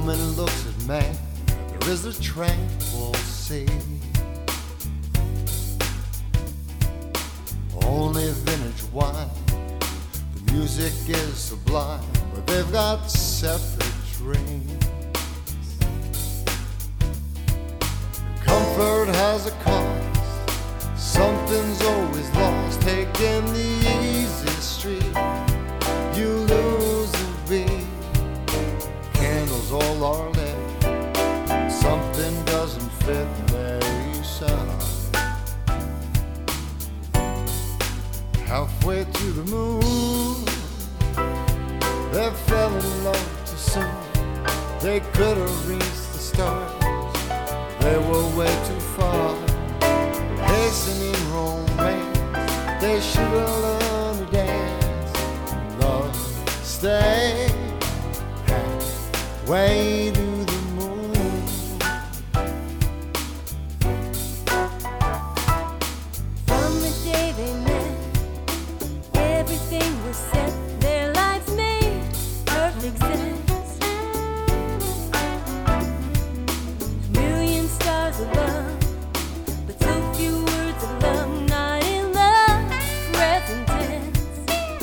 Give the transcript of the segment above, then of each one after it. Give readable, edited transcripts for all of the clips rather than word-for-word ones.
woman looks at man, there is a tranquil sea. Only vintage wine, the music is sublime, but they've got separate dreams. Comfort has a cost, something's always lost. Taking the easy street, you lose the beat. Candles all are lit, something doesn't fit, they sigh. Halfway to the moon, they fell in love too soon. They could have reached the stars, they were way too far. Hastening romance, they should have learned to dance. Love, stay halfway to the moon. From the day they met, everything was set. Their lives made perfect sense. Million stars above, but so few words of love, not in the present tense.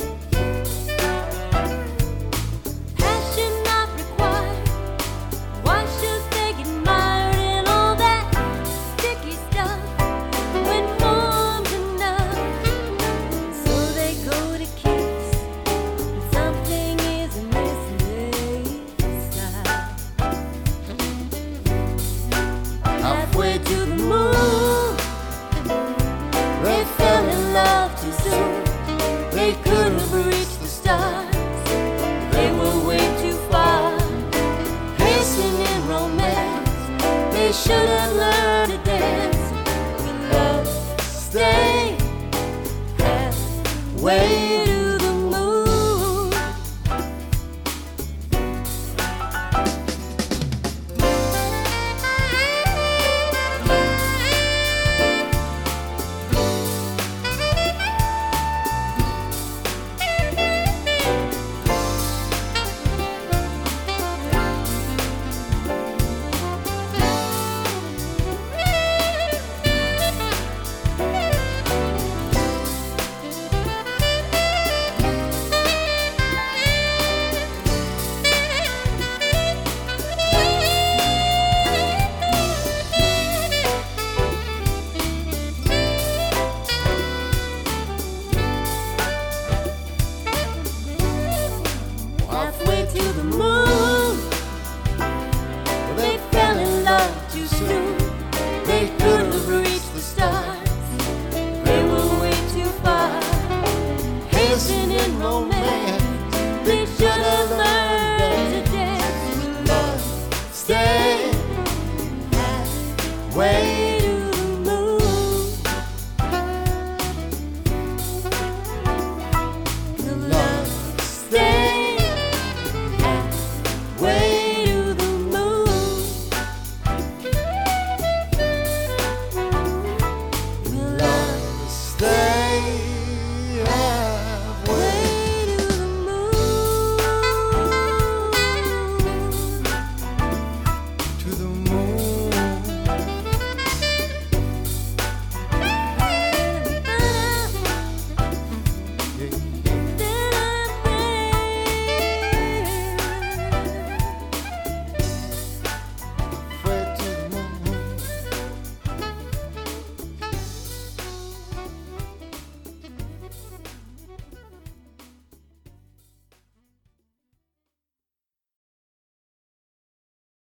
Passion not required. Why should they get mired in all that sticky stuff when form's enough? So they go to kiss, and something is amiss inside. Halfway to the moon, they fell in love too soon. They could have reached the stars, they were way too far. Hastening romance, they should have learned